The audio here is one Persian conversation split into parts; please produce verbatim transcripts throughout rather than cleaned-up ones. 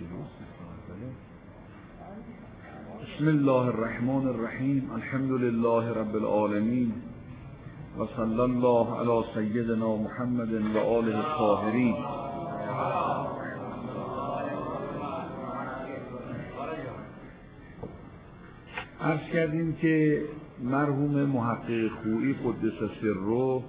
بسم الله الرحمن الرحیم. الحمد لله رب العالمین و صلی الله علی سیدنا محمد و آله الطاهرین. عرض کردیم که مرحوم محقق خویی قدس سره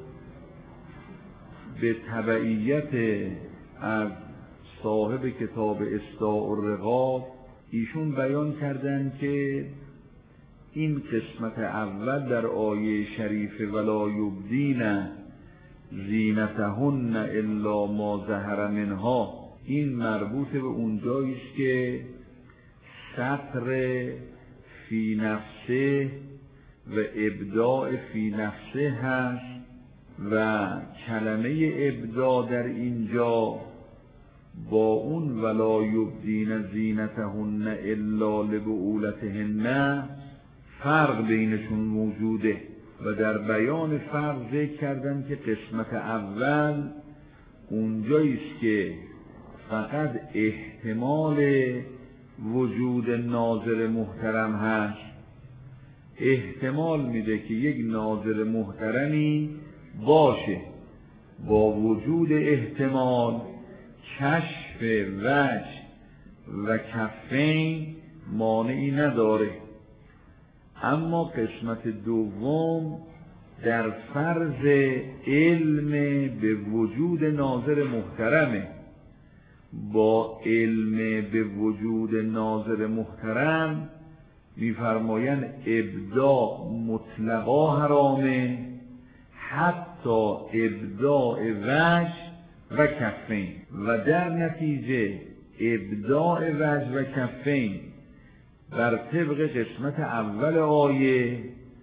به تبعیت از صاحب کتاب اصداء الرقاب ایشون بیان کردن که این قسمت اول در آیه شریف ولا یبدین زینتهن الا ما ظهر منها، این مربوط به اونجایی است که ستر فی نفسه و ابداع فی نفسه هست و کلمه ابداع در اینجا با اون ولا یبدین زینتهن الا لبعولتهن فرق بینشون موجوده و در بیان فرق ذکر کردن که قسمت اول اونجاییست که فقط احتمال وجود ناظر محترم هست، احتمال میده که یک ناظر محترمی باشه، با وجود احتمال کشف وجه و کفین مانعی نداره. اما قسمت دوم در فرض علم به وجود ناظر محترمه، با علم به وجود ناظر محترم میفرمایند ابداع مطلقا حرامه، حتی ابداع وجه و کفین، و در نتیجه ابداع وجه و کفین بر طبق قسمت اول آیه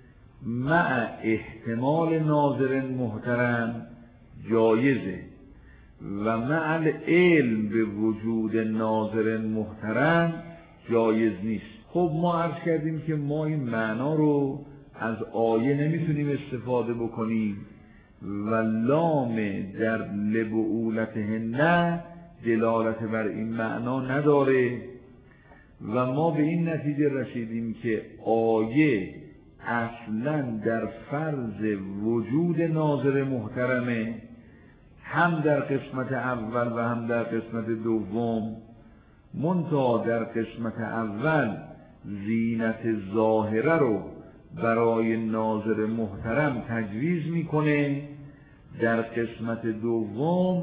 مع احتمال ناظر محترم جایزه و مع العلم به وجود ناظر محترم جایز نیست. خب ما عرض کردیم که ما این معنا رو از آیه نمیتونیم استفاده بکنیم و لام در لبعولتهن دلالت بر این معنا نداره و ما به این نتیجه رسیدیم که آیه اصلا در فرض وجود ناظر محترمه، هم در قسمت اول و هم در قسمت دوم، منتها در قسمت اول زینت ظاهره رو برای ناظر محترم تجویز میکنه، در قسمت دوم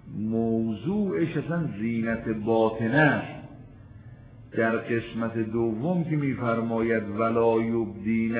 موضوعش اصلا زینت باطنه است. در قسمت دوم که میفرماید ولا یبدین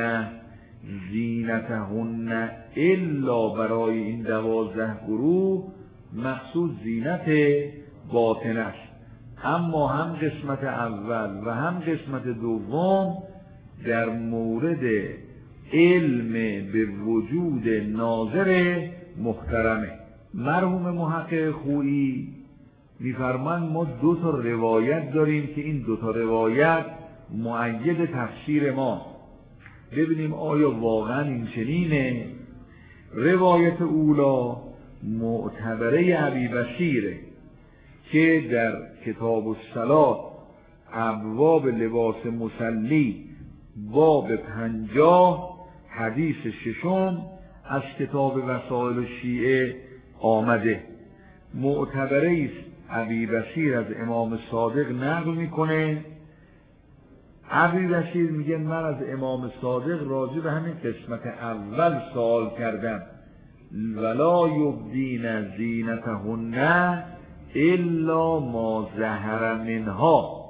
زینتهن الا، برای این دوازده گروه مخصوص زینت باطنه است. اما هم قسمت اول و هم قسمت دوم در مورد علم به وجود ناظر محترمه. مرحوم محقق خویی میفرمان ما دو تا روایت داریم که این دو تا روایت مؤید تفسیر ما، ببینیم آیا واقعا این چنینه. روایت اولا معتبره ابی بصیره که در کتاب الصلاة ابواب لباس مصلی باب پنجاه حدیث ششم از کتاب وسائل الشیعه آمده. معتبره است، ابی بصیر از امام صادق نقل میکنه. ابی بصیر میگه من از امام صادق راجع به همین قسمت اول سوال کردم، ولا یبدین زینتهن الا ما ظهر منها.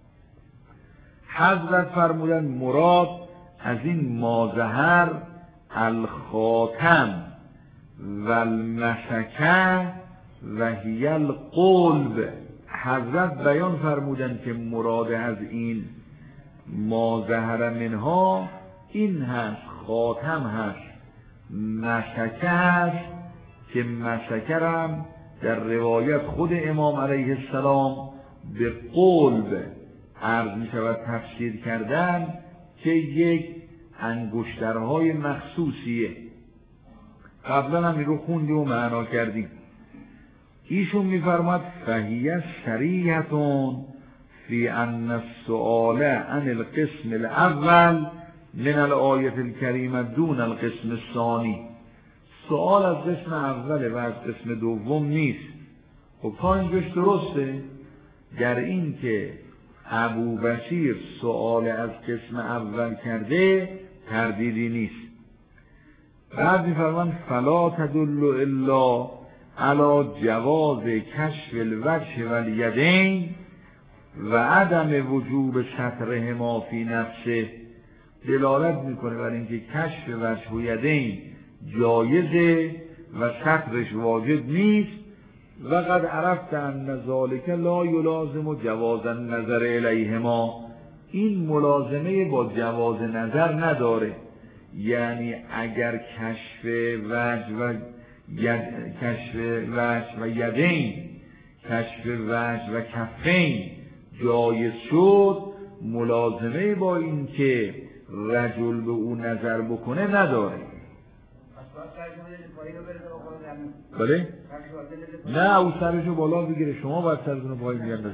حضرت فرمودن مراد از این ما ظهر الخاتم و المسکه و هی القلب. حضرت بیان فرمودن که مراد از این ما ظهر منها این هست، خاتم هست، مسکه هست که مسکه هم در روایت خود امام علیه السلام به قلب عرض می شود تفسیر کردن که یک انگشترهای مخصوصیه. قبلا هم این رو خوندیم و معنا کردیم. ایشون میفرماد فهیه سریحتون فی ان السؤال عن القسم الاول من الآیه الکریمه دون القسم الثانی. سؤال از قسم اوله و از قسم دوم نیست. خب تا اینجاش درسته؟ در این که ابوبصیر سؤال از قسم اول کرده تردیدی نیست. بعد می‌فرمان فلا تدل الا علی جواز کشف الوجه والیدین و عدم وجوب سترهما فی نفسه. دلالت میکنه بر اینکه کشف وجه و یدین جایزه و سترش واجب نیست. و قد عرفت ان ذلک لا یلازم جواز النظر الیهما. این ملازمه با جواز نظر نداره. یعنی اگر کشف وجه و ید... کشف وجه و یدین، کشف وجه و کفین جایز شد، ملازمه با این که رجل به اون نظر بکنه نداره. بله؟ نه او سرشو بالا بگیره، شما باید سرتونو پایین بیاندازید.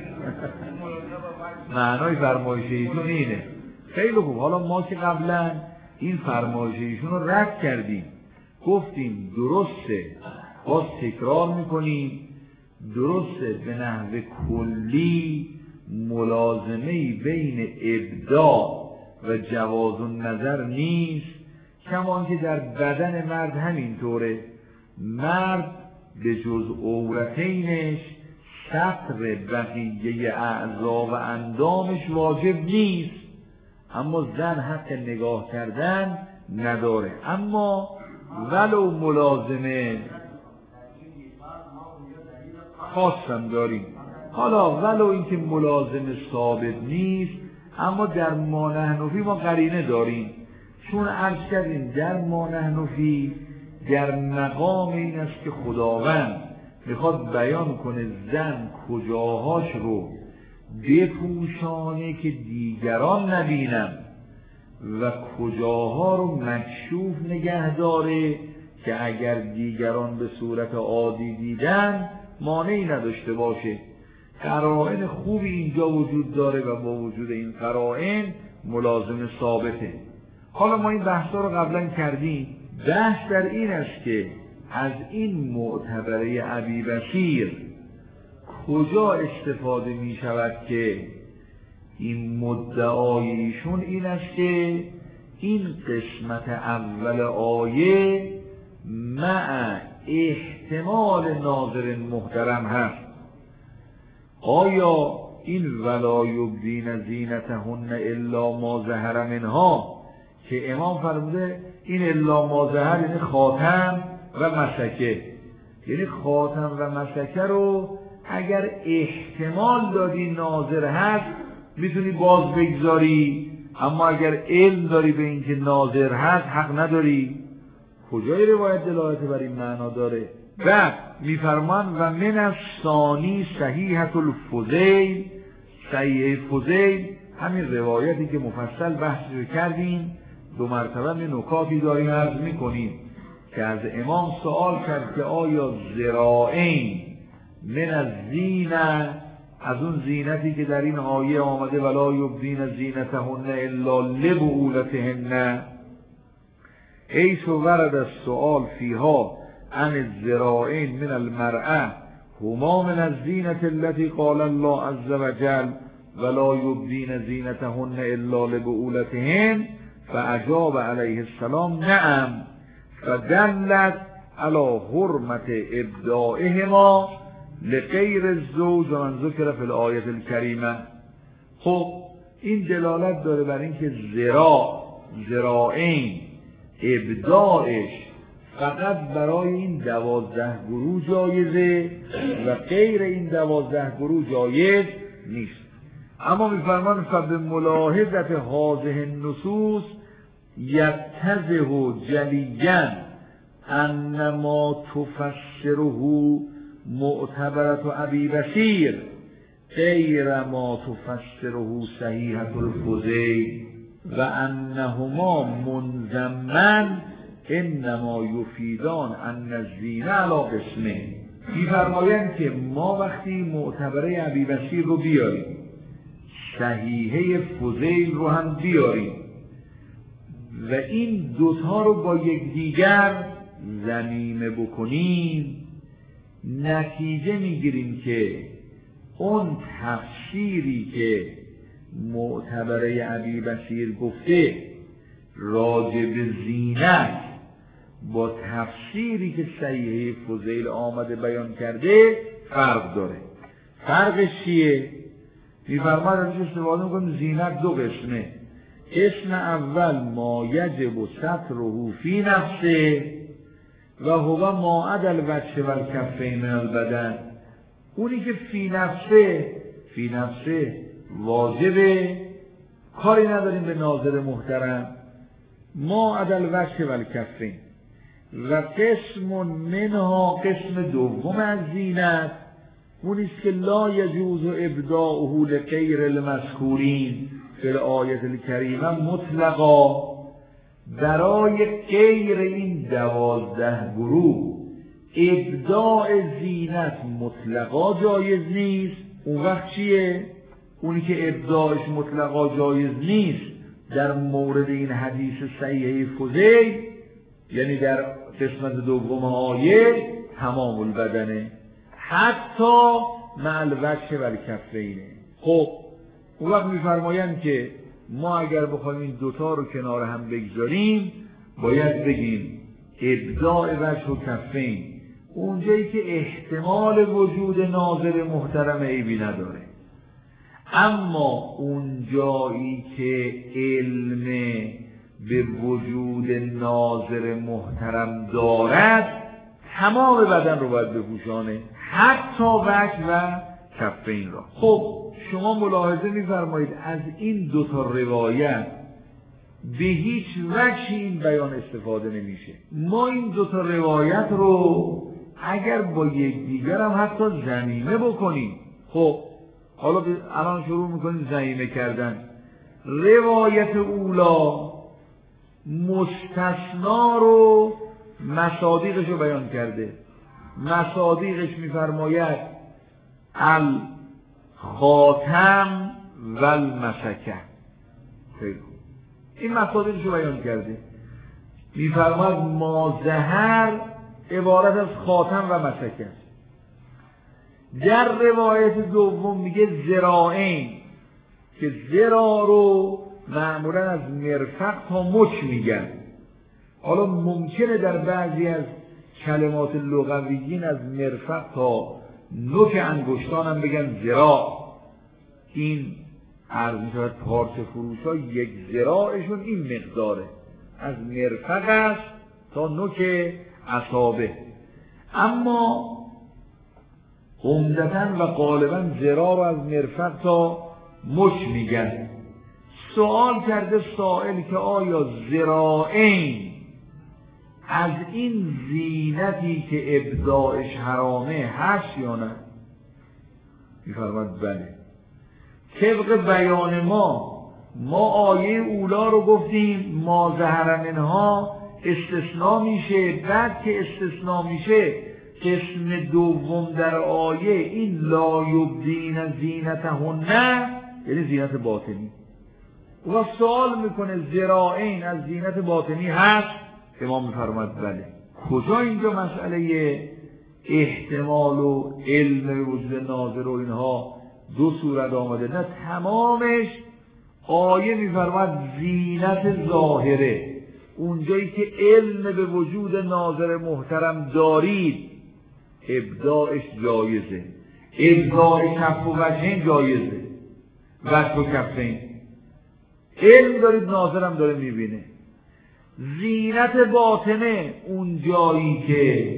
معنای فرمایش ایشون اینه. خیلی خوب. حالا ما که قبلا این فرمایش ایشون رو رد کردیم، گفتیم درسته، باز تکرار میکنیم، درسته به نحو کلی ملازمه‌ای بین ابداع و جواز النظر نیست، کما که در بدن مرد همینطوره. مرد به جز عورتینش ستر بقیه اعضا و اندامش واجب نیست، اما زن حق نگاه کردن نداره. اما ولو ملازمه خاصم داریم. حالا ولو اینکه ملازمه ثابت نیست، اما در ما نحن فی ما قرینه داریم. چون عرض کردیم در ما نحن فی در مقام این است که خداوند میخواد بیان کنه زن کجاهاش رو بپوشانه که دیگران نبینن و کجاها رو مکشوف نگه داره که اگر دیگران به صورت عادی دیدن مانعی نداشته باشه. قرائن خوبی اینجا وجود داره و با وجود این قرائن ملازم ثابته. حالا ما این بحثا رو قبلا کردیم. بحث در این است که از این معتبره ابیبصیر کجا استفاده می شود که این مدعای ایشون این است که این قسمت اول آیه مع احتمال ناظر محترم هست. آیا این ولا یبدین زینتهن الا ما ظهر منها که امام فرموده این الا ما ظهر یعنی خاتم و مسکه، یعنی خاتم و مسکه رو اگر احتمال دادی ناظر هست میتونی باز بگذاری، اما اگر علم داری به اینکه ناظر هست حق نداری. کجای روایت دلالت بر این معنا داره؟ بعد میفرمان و من الثانی صحیحة الفضیل. صحیح فضیل همین روایتی که مفصل بحث رو کردیم، دو مرتبه می نکاتی داریم عرض میکنیم که از امام سوال کرد که آیا ذراعین من از زینه، از اون زینتی که در این آیه آمده ولا یبدین زینتهن الا لبعولتهن، حیث ورد السؤال فیها عن الذراعین من المرأة هما من الزینة التي قال الله عز وجل ولا یبدین زینتهن الا لبعولتهن، فاجاب علیه السلام نعم، فدلت على حرمت ابداعهما لغیر الزوج و من ذکر فی الآیه الکریمه. خب این دلالت داره بر اینکه ذراع ذراعین ابداعش فقط برای این دوازده گروه جایزه و غیر این دوازده گروه جایز نیست. اما میفرمان فبملاحظت هذه النصوص یتضح جلیاً ان ما تفسره معتبرة ابیبصیر غیر ما تفسره صحیحة الفضیل و انهما منضمن انما یفیدان ان الزینه علی قسمه. میفرمایند که ما وقتی معتبره ابیبصیر رو بیاریم صحیحه فضیل رو هم بیاریم و این دوتا رو با یکدیگر ضمیمه بکنیم، نتیجه میگیریم که اون تفسیری که معتبره ابی بصیر گفته راجع به زینت با تفسیری که صحیحه فضیل آمده بیان کرده فرق داره. فرقش چیه؟ میفرماید ازش استفاده میکنیم زینت دو قسمه. قسم اول ما یجب ستره فی نفسه و هو ما عدا الوجه و الکفین من البدن. اونی که فی نفسه فی نفسه واجبه، کاری نداریم به ناظر محترم. ما عدا الوجه و الکفین و قسم منها، قسم دوم از زینت اونیست که لا یجوز ابداؤه لغیر المذکورین فی الآیه الکریمه مطلقا، برای غیر این دوازده گروه ابداع زینت مطلقا جایز نیست. اون وقت چیه؟ اونی که ابداعش مطلقا جایز نیست در مورد این حدیث صحیحه فضیل، یعنی در قسمت دوم آیه تمام البدنه حتی مع الوجه و الکفینه. خب اون وقت میفرمایند که ما اگر بخوایم این دوتا رو کنار هم بگذاریم باید بگیم ابداع وجه و کفین اونجایی که احتمال وجود ناظر محترم عیبی نداره، اما اونجایی که علم به وجود ناظر محترم دارد تمام بدن رو باید بپوشانه، حتی وجه و کفین را. خب شما ملاحظه می‌فرمایید از این دو تا روایت به هیچ وجه این بیان استفاده نمیشه. ما این دو تا روایت رو اگر با یکدیگر هم حتی ضمیمه بکنیم، خب حالا الان شروع میکنیم ضمیمه کردن. روایت اولا مستثنا رو مصادیقش رو بیان کرده. مصادیقش میفرماید الخاتم و المسکه. این مصادیقش رو بیان کرده. میفرماید ما ظهر عبارت از خاتم و مسکه است. در روایت دوم میگه ذراعین که ذرا رو معمولا از مرفق تا مچ میگن. حالا ممکنه در بعضی از کلمات لغویین از مرفق تا نوک انگشتان هم بگن ذراع. این عرض میشود پارچه فروش ها یک ذراعشون این مقداره، از مرفق است تا نوک اصابع. اما عمدتاً و غالباً ذراع رو از مرفق تا مچ میگن. سوال کرده سائل که آیا ذراعین از این زینتی که ابداعش حرامه هست یا نه؟ میفرماید بله. طبق بیان ما ما آیه اولا رو گفتیم ما ظهر منها استثناء میشه، بعد که استثناء میشه قسم دوم در آیه این لا یبدین زینتهن یعنی زینت باطنی. و سوال میکنه ذراعین از زینت باطنی هست؟ امام میفرماید بله. کجا اینجا مسئله احتمال و علم وجود ناظر و اینها دو صورت آمده؟ نه، تمامش آیه میفرماید زینت ظاهره، اونجایی که علم به وجود ناظر محترم دارید ابداعش جایزه. ابداع کف و وجهین جایزه، وجه و کفین. علم دارید ناظرم داره میبینه. زینت باطنه اون جایی که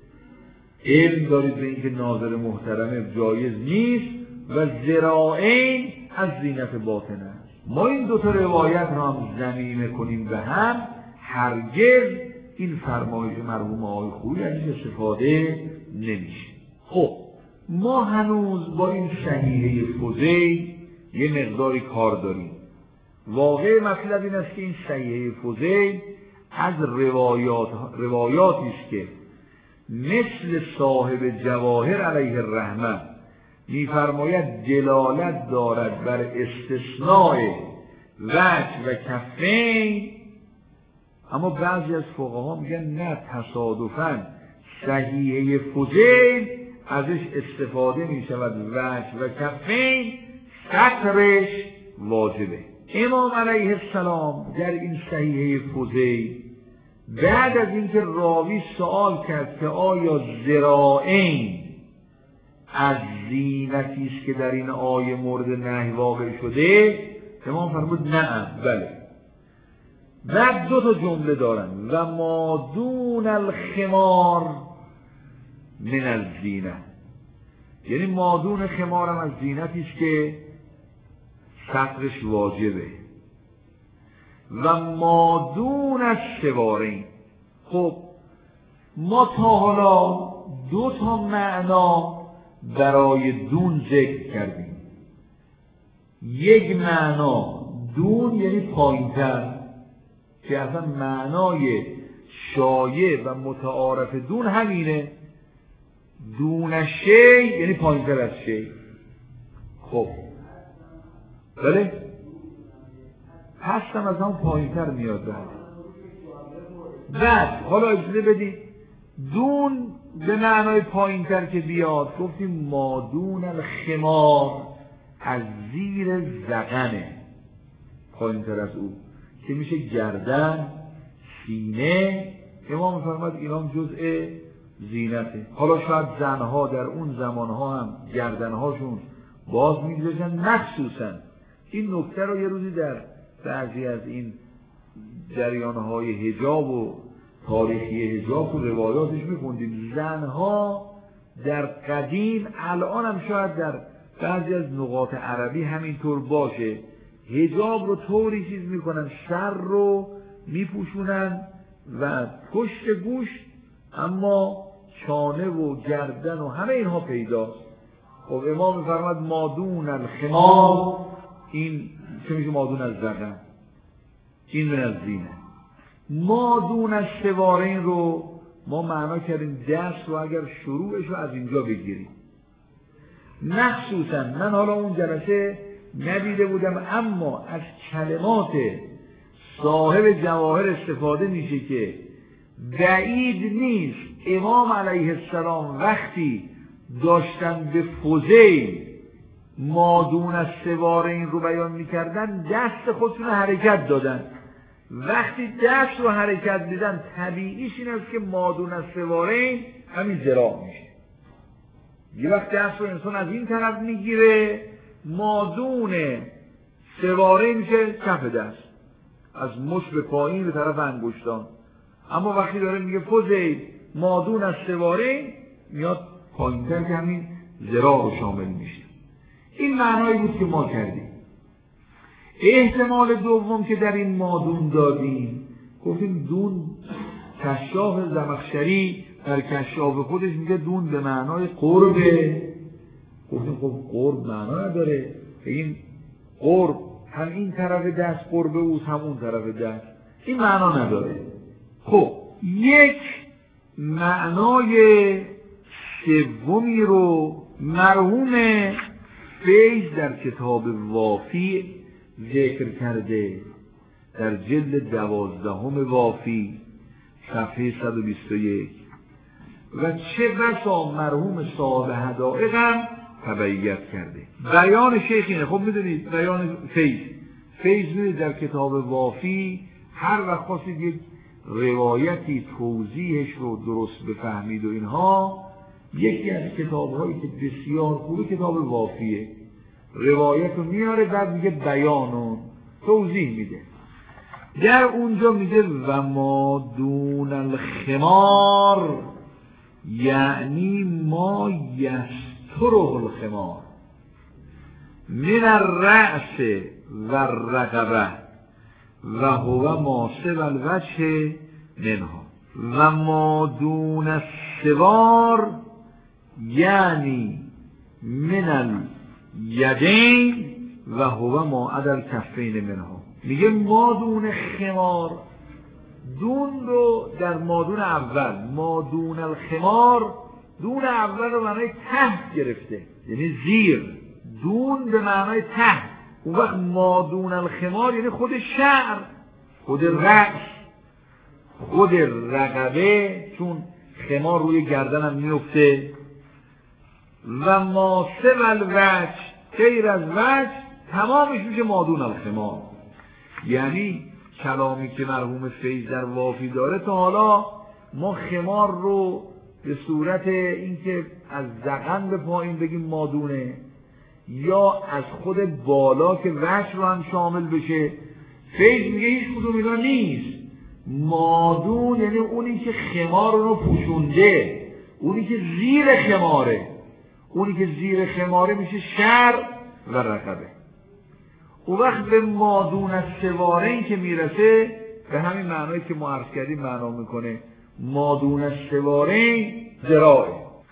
علم دارید به اینکه ناظر محترم جایز نیست و ذراعین از زینت باطنه است. ما این دو تا روایت را هم ضمیمه کنیم به هم، هرگز این فرمایش مرحوم آقای خویی از این استفاده نمیشه. خب ما هنوز با این صحیحه فضیل یه مقداری کار داریم. واقع مطلب این است که این صحیحه فضیل از روایات روایاتی است که مثل صاحب جواهر علیه الرحمه میفرماید دلالت دارد بر استثناء وجه و کفین، اما بعضی از فقها میگن نه، تصادفاً صحیحه فضیل ازش استفاده میشود وجه و کفین، سطرش واجبه. امام علیه السلام در این صحیحه فضیل بعد از اینکه راوی سوال کرد که آیا ذراعین از زینتی است که در این آیه مورد نهی واقع شده، امام فرمود نه، بله. بعد دو تا جمله دارن، و ما دون الخمار من الزینه، یعنی ما دون خمار هم از زینتی است که سطرش واجبه. و ما دون السوارین، خب ما تا حالا دو تا معنا برای دون ذکر کردیم. یک معنا دون یعنی پایین‌تر، که اصلا معنای شایع و متعارف دون همینه، دون شی یعنی پایین‌تر از شی. خب بله، هستم از همون پایین‌تر میاد. بعد بعد حالا اجازه بدید دون به معنای پایین‌تر که بیاد، گفتیم ما دون الخمار از زیر ذقنه، پایین‌تر از او که میشه گردن، سینه. امام فرمود اینا جزء زینته. حالا شاید زنها در اون زمانها هم گردنهاشون باز میگذاشتن، مخصوصا این نکته رو یه روزی در بعضی از این جریانهای حجاب و تاریخی حجاب و روایاتش میخوندیم، زنها در قدیم، الان هم شاید در بعضی از نقاط عربی همینطور باشه، حجاب رو طوری چیز میکنن، سر رو میپوشونن و پشت گوش، اما چانه و گردن و همه اینها پیداست. خب امام میفرماد مادون الخمار، این چه میشه مادون از ذقن، این من از زینه. مادون از سوارین رو ما معنا کردیم دست رو اگر شروعش رو از اینجا بگیریم. مخصوصا من حالا اون جلسه ندیده بودم، اما از کلمات صاحب جواهر استفاده میشه که بعید نیست امام علیه السلام وقتی داشتن به فضیل مادون از سوارین رو بیان میکردن دست خودشون حرکت دادن. وقتی دست رو حرکت دیدن طبیعیش این است که مادون از سوارین همین ذراع میشه. یه وقت دست رو انسان از این طرف میگیره، مادون سوارین میشه کف دست، از مش به پایین به طرف انگشتان. اما وقتی داره میگه فضیل مادون از سوارین، میاد پایین‌تر که همین ذراع رو شامل میشه. این معنایی بود که ما کردیم. احتمال دوم که در این مادون دادیم، گفتیم دون، کشاف زمخشری در کشاف خودش میگه دون به معنای قربه. گفتیم خب قرب معنا نداره، این قرب هم این طرف دست قربه اوست هم اون طرف دست، این معنا نداره. خب یک معنای سومی رو مرحوم فیض در کتاب وافی ذکر کرده، در جلد دوازدهم وافی صفحه صد و بیست و یک، و چه بسا مرحوم صاحب حدائق هم تبعیت کرده. بیان شیخ اینه. خب میدونید بیان فیض فیض میدونید در کتاب وافی هر وقت خواستید یک روایتی توضیحش رو درست بفهمید و اینها، یکی از کتاب‌هایی که بسیار خوبه کتاب وافیه، روایت رو میاره بعد میگه بیانون توضیح میده. در اونجا میگه و ما دون الخمار یعنی ما یستره الخمار من الرأس و الرقبه و هو ماسب الوجه منها و ما دون السوار یعنی من الیدین و هو ما عدل کفین منها. میگه مادون خمار، دون رو در مادون اول، مادون الخمار، دون اول رو معنی ته گرفته، یعنی زیر، دون به معنای ته. اون وقت مادون الخمار یعنی خود شعر، خود رأس، خود رقبه، چون خمار روی گردنم میفته. و ما سوى الوجه، غیر از وجه تمامش میشه مادون الخمار. یعنی کلامی که مرحوم فیض در وافی داره، تا حالا ما خمار رو به صورت اینکه از ذقن به پایین بگیم مادونه، یا از خود بالا که وجه رو هم شامل بشه. فیض میگه هیچ کدوم اینا نیست. مادون یعنی اونی که خمار رو پوشونده، اونی که زیر خماره. اونی که زیر خماره میشه شعر و رقبه. اون وقت به مادون از سوارین که میرسه، به همین معنایی که ما عرض کردیم معنا میکنه. مادون از سوارین ذراعه.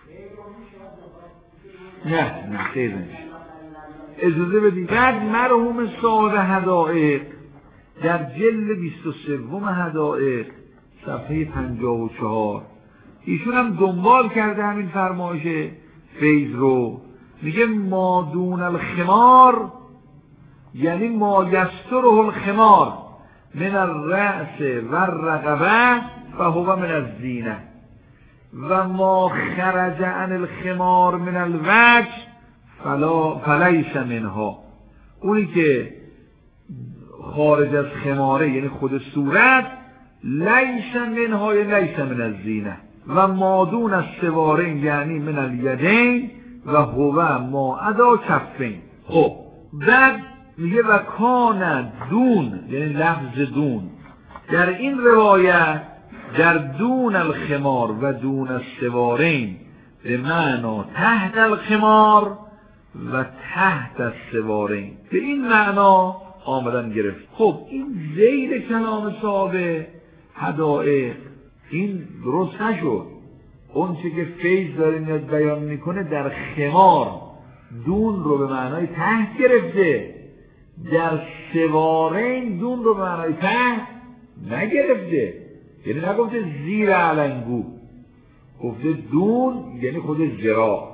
نه نه خیلی نمیشه. اجازه بدید. بعد مرحوم صاحب حدائق در جلد بیست و سوم حدائق صفحه پنجاه و چهار ایشون هم دنبال کرده همین فرمایش فیض رو. میگه مادون الخمار یعنی ما یستره الخمار من الرأس و الرقبه فهو من الزینه و ما خرج عن الخمار من الوجه فلا فلیس منها. اونی که خارج از خماره یعنی خود صورت، لیس منها یا لیس من الزینه. و مادون از سوارین یعنی من الیدین و هو ما ادا کفین. خب بعد میگه و کان دون یعنی لفظ دون در این روایت در دون الخمار و دون السوارین به معنا تحت الخمار و تحت السوارین به این معنا آمدن گرفت. خب این زیر کلام صاحب حدائق این درست نشد. اون چه که فیض داره میاد بیان میکنه در خمار دون رو به معنای تحت گرفته، در سوارین دون رو به معنای تحت نگرفته. یعنی نگفته زیر علنگو، گفته دون یعنی خود ذراع.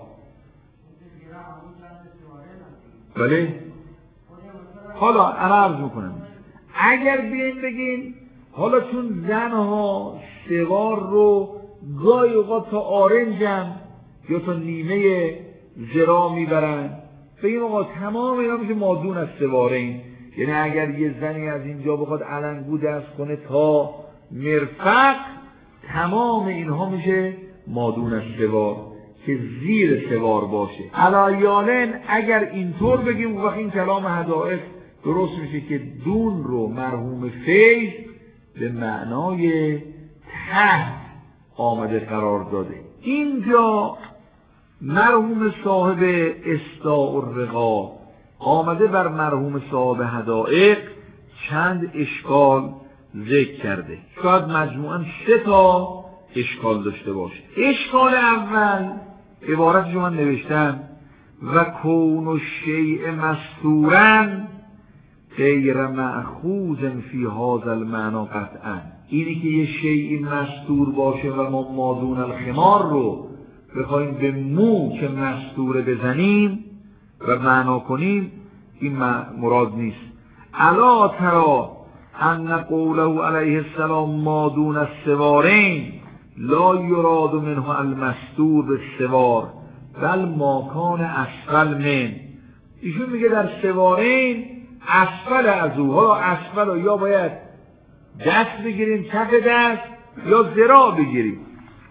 بله حالا انا عرض میکنم اگر بیاین بگین حالا چون زنها سوار رو گاهی اوقات تا آرنجم یا تا نیمه ذراع میبرن، بگیم آقا تمام اینا میشه مادون از سوارین. یعنی اگر یه زنی از اینجا بخواد علنگو دست کنه تا مرفق، تمام اینها میشه مادون از سوار که زیر سوار باشه. علایالن اگر اینطور بگیم وقت این کلام حدائق درست میشه که دون رو مرحوم فیض به معنای تحت آمده قرار داده. اینجا مرحوم صاحب استاء الرقا آمده بر مرحوم صاحب حدائق چند اشکال ذکر کرده. شاید مجموعاً سه تا اشکال داشته باشه. اشکال اول عبارتش من نوشتم و کون الشیء مستورا غیر مأخوذ فی هذا المعنی قطعا. اینی که یه شیء مستور باشه و ما مادون الخمار رو بخوایم به مو که مستوره بزنیم و معنا کنیم، این مراد نیست. الا ترى ان قوله علیه السلام مادون السوارین لا یراد منه المستور بالسوار بل ما کان اسفل من. ایشون میگه در سوارین اسفل از او، حالا اسفل رو یا باید دست بگیریم کف دست یا ذراع بگیریم.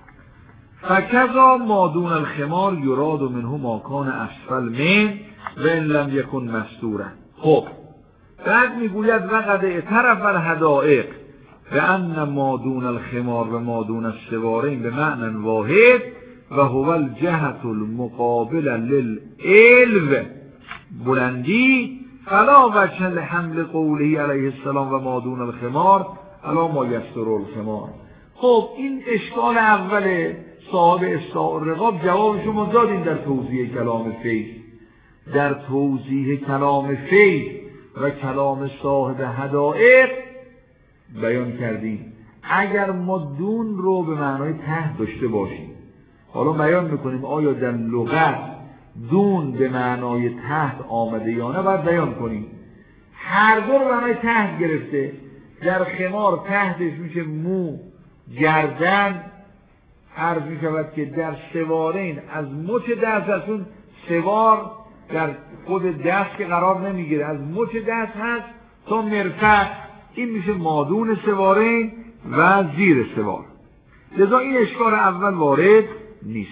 فکذا مادون الخمار یراد منه ما کان اسفل من و ان لم یکن مستورا. خب بعد میگوید وقد اعترف الحدائق به ان مادون الخمار و مادون السوارین به معنی واحد و هو الجهت المقابل للعلو بلندی فلا وجه لحمل قوله علیه السلام و مادون الخمار الا ما یستر الخمار. خب این اشکال اول صاحب استاء الرقا جواب شما دادین در توضیح کلام فیض. در توضیح کلام فیض و کلام صاحب حدائق بیان کردیم اگر ما دون رو به معنای ته داشته باشیم. حالا بیان میکنیم آیا در لغت دون به معنای تحت آمده یا نه باید بیان کنیم. هر دو رو معنای تحت گرفته. در خمار تحتش میشه مو، گردن. عرض میشود که در سوارین از مچ دست، از اون سوار در خود دست که قرار نمیگیره، از مچ دست هست تا مرفق، این میشه مادون سوارین و زیر سوار. لذا این اشکال اول وارد نیست.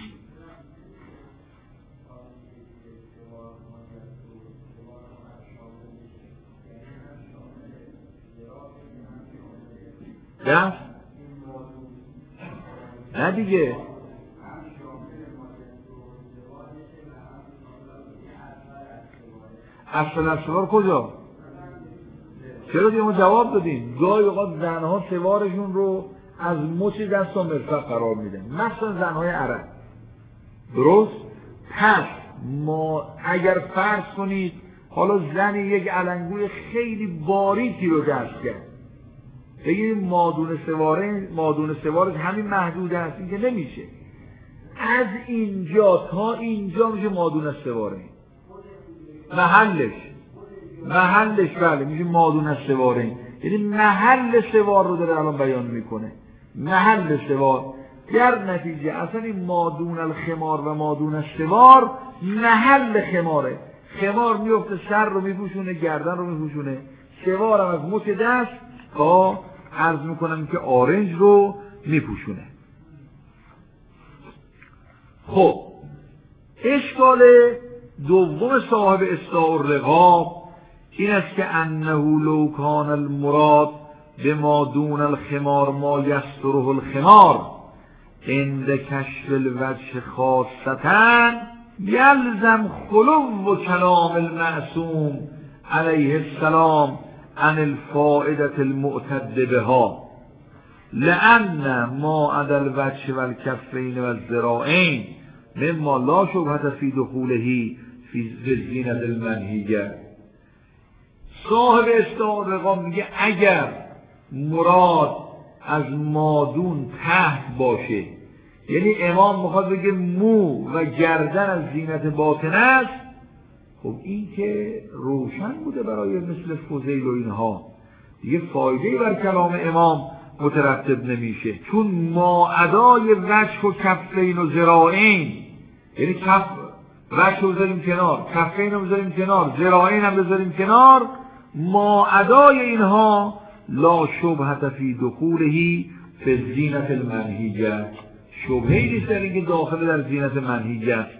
دست؟ نه دیگه. اصلا از سوار کجا؟ چرا دیگه ما جواب دادیم؟ گاهی اوقات زنها سوارشون رو از مچ دست و مرفق قرار میدن، مثلا زنهای عرب. درست؟ پس ما اگر فرض کنید حالا زن یک علنگوی خیلی باریکی رو دست کرد، بگیم مادون سواره، مادون سوارش همین محدود است، این که نمیشه. از اینجا تا اینجا میشه مادون سواره، محلش محلش بله میشه مادون سواره. یعنی محل سوار رو داره الان بیان میکنه، محل سوار. در نتیجه اصلا این مادون الخمار و مادون سوار محل خماره. خمار میفته سر رو میپوشونه، گردن رو میپوشونه، سوار هم از مچ دست تا عرض میکنم که آرنج رو میپوشونه. خب اشکال دوم صاحب اصلاح الرقاب این است که انه لو کان المراد به ما دون الخمار ما یستره الخمار عند کشف الوجه خاصتا یلزم خلو و کلام المعصوم علیه السلام عن الفائدة المعتد بها لأن ما عدا الوجه والكفين والذراعين مما لا شبهة في دخوله في الزینة المنهیه. صاحب اصلاح الرقاب میگه اگر مراد از مادون تحت باشه، یعنی امام میخواد بگه مو و گردن از زینت باطن است، خب این که روشن بوده برای مثل فضیل و اینها، دیگه فایده‌ای بر کلام امام مترتب نمیشه، چون ما ادای وجه و کفین و ذراعین، یعنی کف وجه رو بذاریم کنار، کفین رو بذاریم کنار، ذراعین هم بذاریم کنار، ما ادای اینها لا شبهة فی دخولهی فی الزینة المنهیه، شبهه‌ای نیست در اینکه داخل در زینت منهیه است.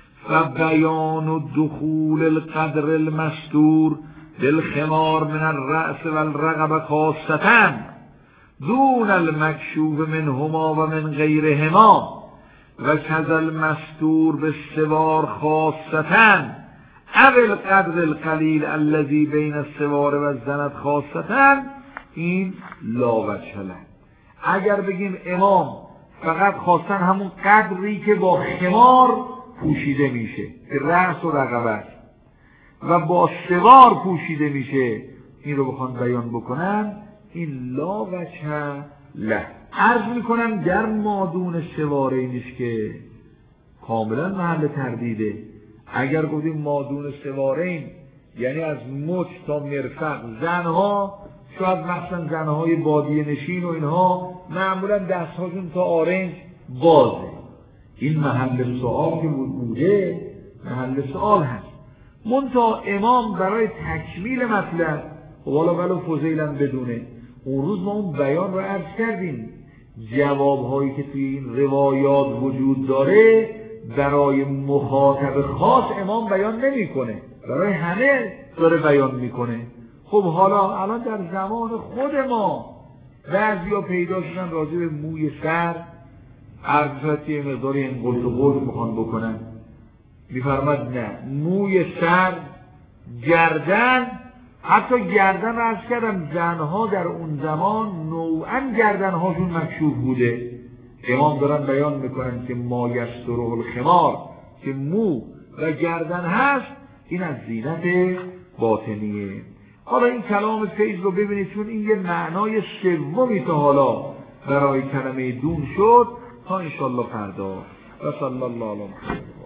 فبیان دخول القدر المستور بالخمار من الرأس والرقبة خاصة دون المکشوف منهما و من غیرهما و کذا المستور بالسوار خاصة او القدر القلیل الذي بین السوار و الزنت خاصة این لا وجه له. اگر بگیم امام فقط خواستن همون قدری که با خمار پوشیده میشه که رأس و رقبه و با سوار پوشیده میشه، این رو بخوان بیان بکنن، این لا وجه له. عرض میکنم در مادون سواره نیست که کاملا محل تردیده. اگر گفتیم مادون سوارین یعنی از مچ تا مرفق، زنها شاید مثلا زنهای بادیه نشین و اینها معمولا دستهاشون تا آرنج بازه، این محل سؤال که بوده محل سؤال هست. منتها امام برای تکمیل مطلب و والا ولو فضیلم بدونه، اون روز ما اون بیان رو عرض کردیم، جوابهایی که توی این روایات وجود داره برای مخاطب خاص امام بیان نمیکنه، برای همه داره بیان میکنه. خب حالا الان در زمان خود ما بعضیا پیدا شدن راجع به موی سر عرضت یه مقداری این قلت و قلت میخوان بکنن، میفرماد نه، موی سر، گردن، حتی گردن رو عرض کردم زنها در اون زمان نوعا گردنهاشون مکشوف بوده. امام دارن بیان میکنن که ما یستره الخمار که مو و گردن هست، این از زینت باطنیه. حالا این کلام فیض رو ببینید، چون این یه معنای سومی تا حالا برای کلمه دون شد، تا انشالله فردا. و صلی الله علیه و